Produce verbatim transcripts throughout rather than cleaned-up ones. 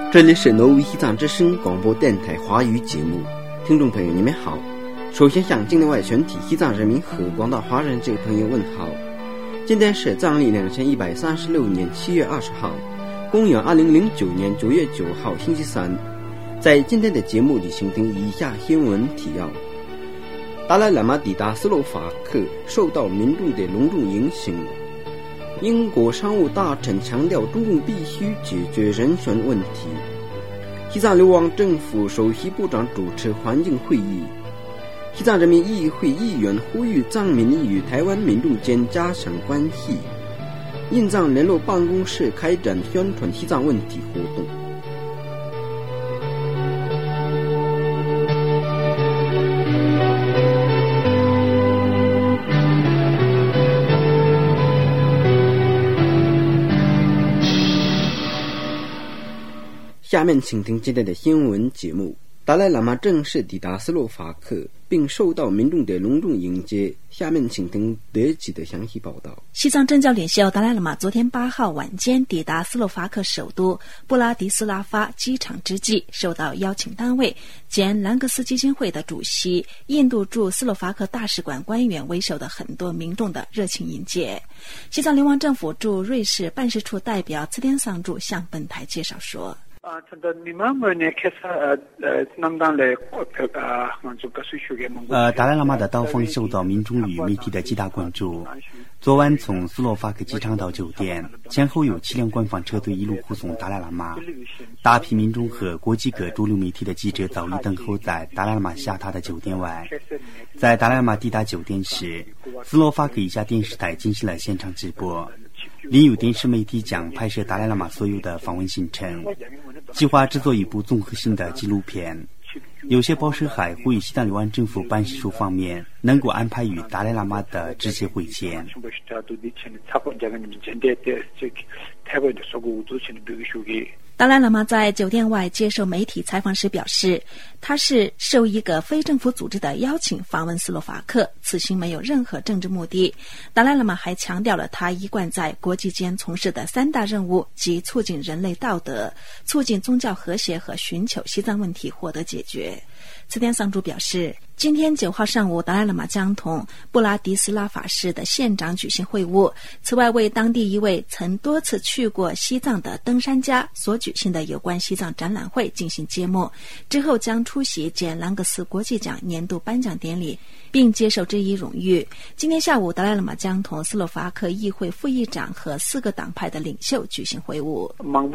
这里是挪威西藏之声广播电台华语节目，听众朋友你们好。首先向境内外全体西藏人民和广大华人这个朋友问好。今天是藏历两千一百三十六年七月二十号，公元二零零九年九月九号星期三。在今天的节目里，请听以下新闻提要：达赖喇嘛抵达斯洛伐克，受到民众的隆重迎请。英国商务大臣强调，中共必须解决人权问题。西藏流亡政府首席部长主持环境会议。西藏人民议会议员呼吁藏民与台湾民众间加强关系。印藏联络办公室开展宣传西藏问题活动。下面请听今天的新闻节目。达赖喇嘛正式抵达斯洛伐克，并受到民众的隆重迎接。下面请听德籍的详细报道。 西藏政教领袖达赖喇嘛昨天八号晚间抵达斯洛伐克首都布拉迪斯拉发机场之际，受到邀请单位兼兰格斯基金会的主席、印度驻斯洛伐克大使馆官员为首的很多民众的热情迎接。西藏流亡政府驻瑞士办事处代表茨天桑柱向本台介绍说， 呃，达赖喇嘛的到访受到民众与媒体的极大关注。昨晚从斯洛伐克机场到酒店，前后有七辆官方车队一路护送达赖喇嘛。大批民众和国际各主流媒体的记者早已等候在达赖喇嘛下榻的酒店外。在达赖喇嘛抵达酒店时，斯洛伐克一家电视台进行了现场直播。另有电视媒体将拍摄达赖喇嘛所有的访问行程，计划制作一部综合性的纪录片。有些报社还呼吁西藏流亡政府办事处方面能够安排与达赖喇嘛的直接会见。 达赖喇嘛在酒店外接受媒体采访时表示，他是受一个非政府组织的邀请访问斯洛伐克，此行没有任何政治目的。达赖喇嘛还强调了他一贯在国际间从事的三大任务，即促进人类道德、促进宗教和谐和寻求西藏问题获得解决。茨天桑柱表示，今天九号上午，达赖喇嘛将同布拉迪斯拉法市的县长举行会晤，此外为当地一位曾多次去过西藏的登山家所举行的有关西藏展览会进行揭幕，之后将出席简兰格斯国际奖年度颁奖典礼，并接受这一荣誉。今天下午，达赖喇嘛将同斯洛伐克议会副议长和四个党派的领袖举行会晤。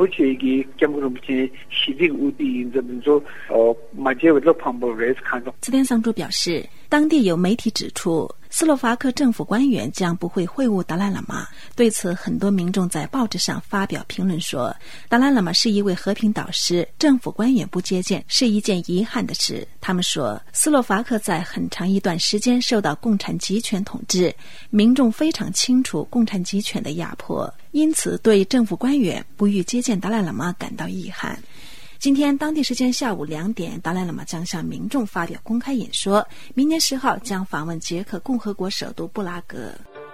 茨天桑柱表示，当地有媒体指出，斯洛伐克政府官员将不会会晤达赖喇嘛。对此，很多民众在报纸上发表评论说，达赖喇嘛是一位和平导师，政府官员不接见是一件遗憾的事。他们说，斯洛伐克在很长一段时间受到共产集权统治，民众非常清楚共产集权的压迫，因此对政府官员不予接见达赖喇嘛感到遗憾。今天当地时间下午两点，达赖喇嘛将向民众发表公开演说，明年十号将访问捷克共和国首都布拉格。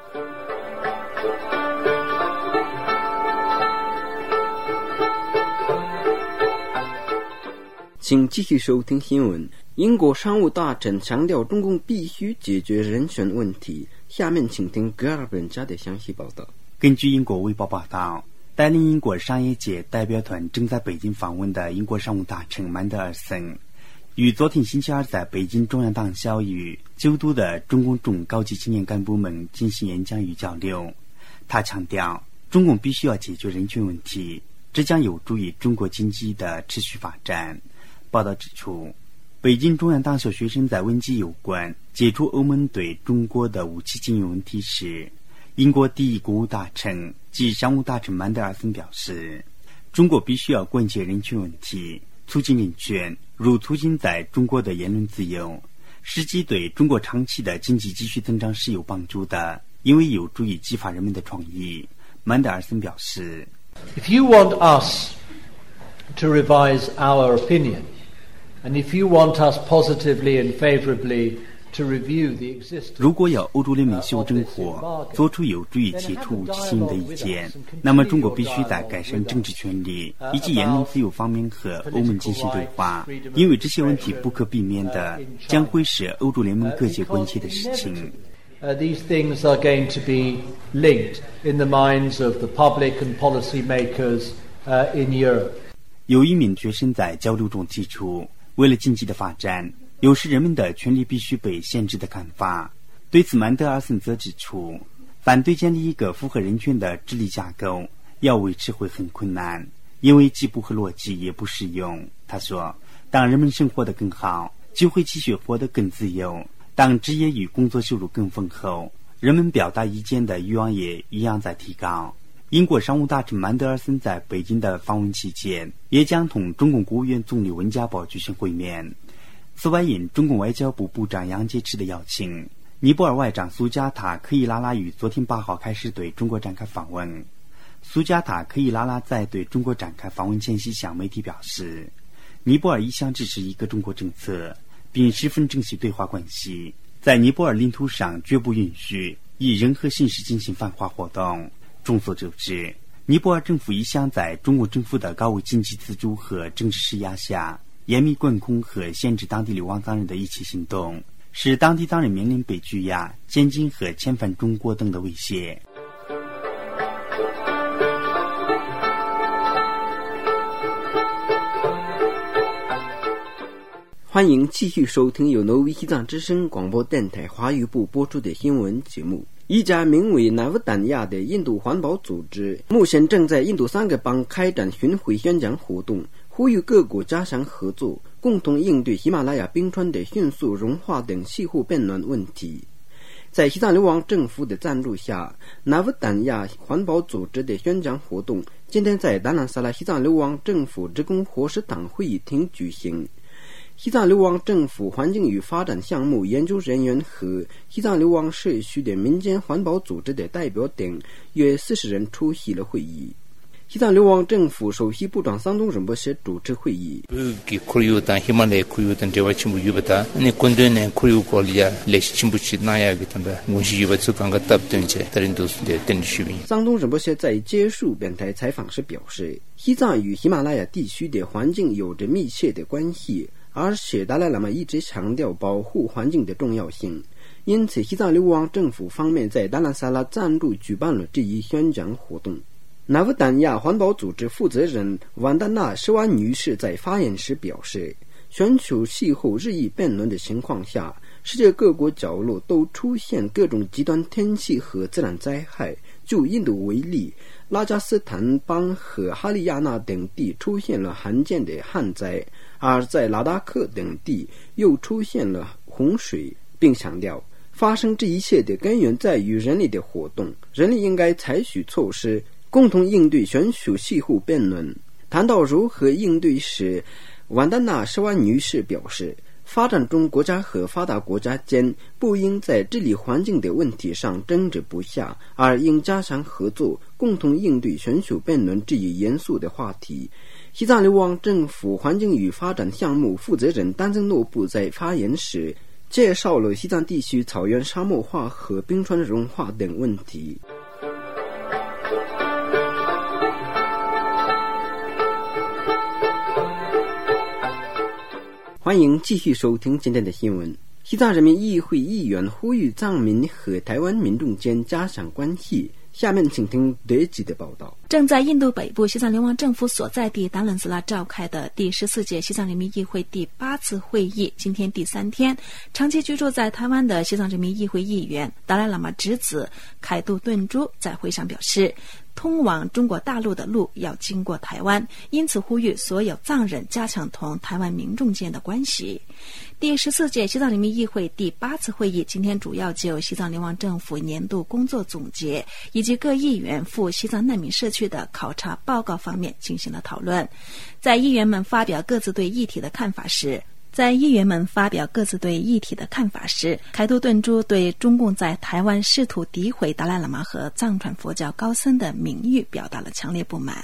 请继续收听新闻。英国商务大臣强调，中共必须解决人权问题。下面请听格尔本家的详细报道。 根据英国卫报报道，带领英国商业界代表团正在北京访问的英国商务大臣曼德尔森，于昨天星期二在北京中央党校与九都的中共中高级青年干部们进行演讲与交流。他强调，中共必须要解决人权问题，这将有助于中国经济的持续发展。报道指出，北京中央大学学生在问及有关解除欧盟对中国的武器禁运问题时，英国第一国务大臣及商务大臣曼德尔森表示，中国必须要关切人权问题，促进人权，如促进在中国的言论自由，实际对中国长期的经济继续增长是有帮助的，因为有助于激发人们的创意。曼德尔森表示， If you want us to revise our opinion, and if you want us positively and favorably 如果有欧洲联盟修正或做出有助于解除执行的意见，那么中国必须在改善政治权利以及言论自由方面和欧盟进行对话，因为这些问题不可避免的将会是欧洲联盟各界关切的事情。 Uh, these things are going to be linked in the minds of the public and policy makers uh, in Europe. 有一名学生在交流中提出，为了经济的发展，有时人们的权利必须被限制的看法。对此，曼德尔森则指出，反对建立一个符合人权的治理架构，要维持会很困难，因为既不合逻辑也不实用。他说，当人们生活得更好，就会继续活得更自由。当职业与工作收入更丰厚，人们表达意见的欲望也一样在提高。英国商务大臣曼德尔森在北京的访问期间，也将同中共国务院总理温家宝举行会面。此外，应中共外交部部长杨洁篪的邀请，尼泊尔外长苏加塔科伊拉拉于昨天八号开始对中国展开访问。苏加塔科伊拉拉在对中国展开访问前夕向媒体表示，尼泊尔一向支持一个中国政策，并十分珍惜对华关系，在尼泊尔领土上绝不允许以任何形式进行反华活动。众所周知，尼泊尔政府一向在中国政府的高位经济资助和政治施压下，严密管控和限制当地流亡藏人的一切行动，使当地藏人面临被拘押、监禁和遣返中国等的威胁。 欢迎继续收听由挪威西藏之声广播电台华语部播出的新闻节目。一家名为纳乌丹亚的印度环保组织目前正在印度三个邦开展巡回宣讲活动，呼吁各国加强合作，共同应对喜马拉雅冰川的迅速融化等气候变暖问题。在西藏流亡政府的赞助下，纳乌丹亚环保组织的宣讲活动今天在达兰萨拉西藏流亡政府职工伙食党会议厅举行。西藏流亡政府环境与发展项目研究人员和西藏流亡社区的民间环保组织的代表等约四十人出席了会议。西藏流亡政府首席部长桑东仁波切主持会议。桑东仁波切在接受本台采访时表示，西藏与喜马拉雅地区的环境有着密切的关系，而且达赖喇嘛一直强调保护环境的重要性，因此西藏流亡政府方面在达兰萨拉赞助举办了这一宣讲活动。纳乌丹亚环保组织负责人万达纳施瓦女士在发言时表示，全球气候日益变暖的情况下，世界各国角落都出现各种极端天气和自然灾害。就印度为例，拉加斯坦邦和哈里亚纳等地出现了罕见的旱灾，而在拉达克等地又出现了洪水，并强调发生这一切的根源在于人类的活动，人类应该采取措施共同应对全球气候变暖。谈到如何应对时，万达纳施瓦女士表示，发展中国家和发达国家间不应在治理环境的问题上争执不下，而应加强合作，共同应对全球变暖这一严肃的话题。西藏流亡政府环境与发展项目负责人丹增诺布在发言时介绍了西藏地区草原沙漠化和冰川融化等问题。欢迎继续收听今天的新闻。西藏人民议会议员呼吁藏民和台湾民众间加强关系。下面请听德吉的报道。 正在印度北部西藏流亡政府所在地达兰斯拉召开的第十四届西藏人民议会第八次会议，今天第三天，长期居住在台湾的西藏人民议会议员达赖喇嘛侄子凯杜顿珠在会上表示，通往中国大陆的路要经过台湾，因此呼吁所有藏人加强同台湾民众间的关系。第十四届西藏人民议会第八次会议今天主要就西藏流亡政府年度工作总结以及各议员赴西藏难民社区的考察报告方面进行了讨论。在议员们发表各自对议题的看法时，在议员们发表各自对议题的看法时，凯杜顿珠对中共在台湾试图诋毁达赖喇嘛和藏传佛教高僧的名誉表达了强烈不满。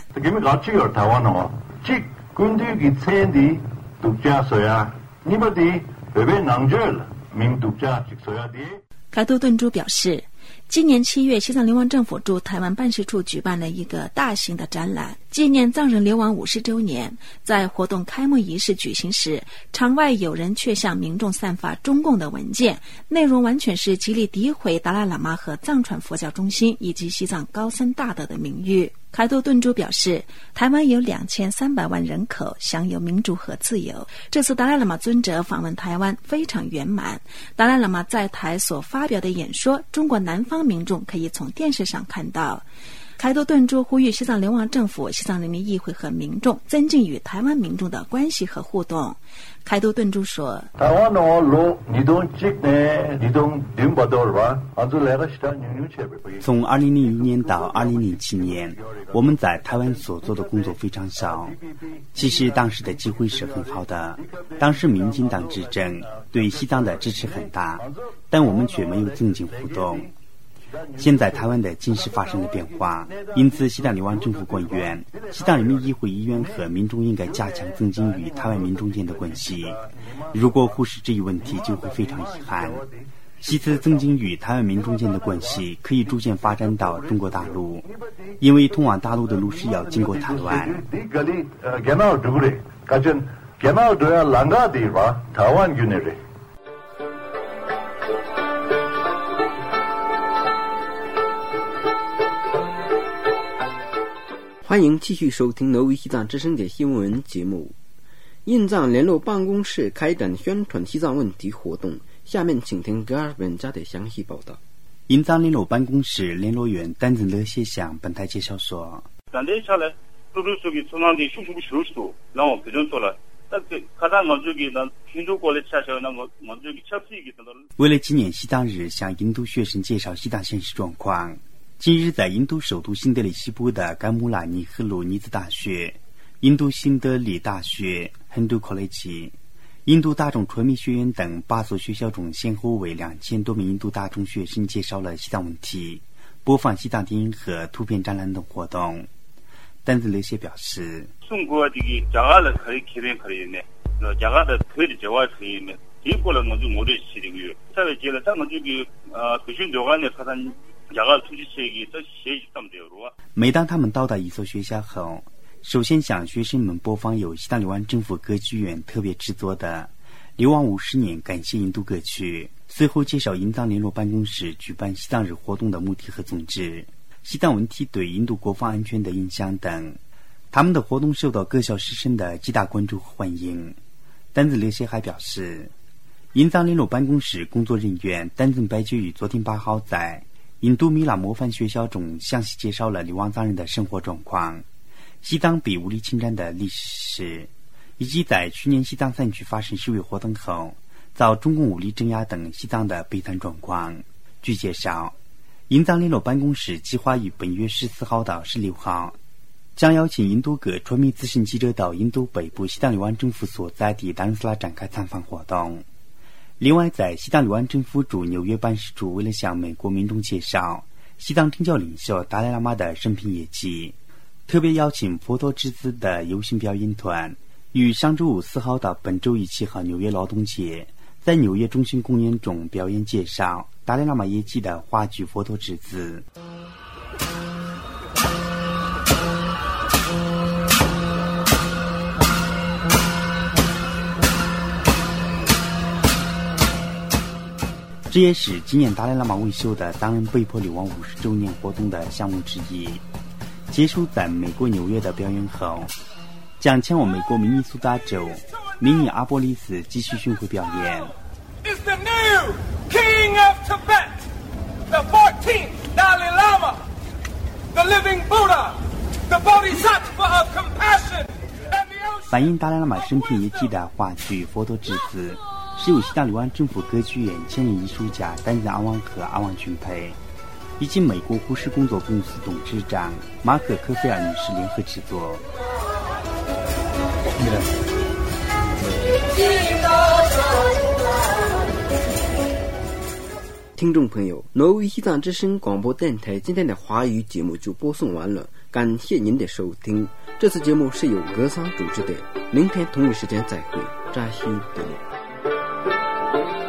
凯多顿珠表示，今年七月，西藏流亡政府驻台湾办事处举办了一个大型的展览，纪念藏人流亡五十周年。在活动开幕仪式举行时，场外有人却向民众散发中共的文件，内容完全是极力诋毁达赖喇嘛和藏传佛教中心以及西藏高僧大德的名誉。凯多顿珠表示，台湾有两千三百万人口，享有民主和自由。这次达赖喇嘛尊者访问台湾非常圆满。达赖喇嘛在台所发表的演说，中国南方民众可以从电视上看到。凯多顿珠呼吁西藏流亡政府、西藏人民议会和民众增进与台湾民众的关系和互动。凯多顿珠说， 从二零零一年到二零零七年，我们在台湾所做的工作非常少。其实当时的机会是很好的，当时民进党执政，对西藏的支持很大，但我们却没有增进互动。现在台湾的境势发生了变化，因此西藏流亡政府官员、西藏人民议会议员和民众应该加强增进与台湾民众间的关系。如果忽视这一问题，就会非常遗憾。其次，增进与台湾民众间的关系可以逐渐发展到中国大陆，因为通往大陆的路是要经过台湾。 欢迎继续收听挪威西藏之声的新闻节目。印藏联络办公室开展宣传西藏问题活动，下面请听格尔本家的详细报道。 印藏联络办公室联络员丹增乐谢向本台介绍说，为了纪念西藏日，向印度学生介绍西藏现实状况。近日，在印度首都新德里西部的甘穆拉尼赫鲁尼兹大学、印度新德里大学、Hindu College、印度大众传媒学院等八所学校中，先后为两千多名印度大众学生介绍了西藏问题，播放西藏电影和图片展览等活动。丹子乐谢表示，每当他们到达一所学校后，首先向学生们播放由西藏流亡政府歌剧院特别制作的《流亡五十年感谢印度》歌曲，随后介绍印藏联络办公室举办西藏日活动的目的和宗旨、西藏问题对印度国防安全的影响等。他们的活动受到各校师生的极大关注和欢迎。丹子乐谢还表示，印藏联络办公室工作人员丹增白居于昨天八号在印度米拉模范学校中详细介绍了流亡藏人的生活状况、西藏被武力侵占的历史，以及在去年西藏山区发生示威活动后遭中共武力镇压等西藏的悲惨状况。据介绍，印藏联络办公室计划于本月十四号到十六号将邀请印度各传媒资深记者到印度北部西藏流亡政府所在地达仁斯拉展开参访活动。另外，在西藏流亡政府驻纽约办事处为了向美国民众介绍西藏政教领袖达赖喇嘛的生平业绩，特别邀请佛陀之子的游行表演团于上周五四号到本周一七号纽约劳动节在纽约中心公园中表演介绍达赖喇嘛业绩的话剧《佛陀之子》。这也是今年达赖喇嘛维修的藏人被迫流亡五十周年活动的项目之一。结束在美国纽约的表演后，将前往美国明尼苏达州明尼阿波利斯继续巡回表演。 Is the new king of Tibet, the fourteenth Dalai Lama, the living Buddha, the Bodhisattva of compassion, and the ocean. 反映达赖喇嘛生平业绩的话剧《佛陀之子》是由西藏流亡政府歌剧院前任艺术家丹增阿旺和阿旺群培以及美国护士工作公司董事长马可科菲尔女士联合制作。 听众朋友，挪威西藏之声广播电台今天的华语节目就播送完了，感谢您的收听。这次节目是由格桑主持的，明天同一时间再会，扎西德。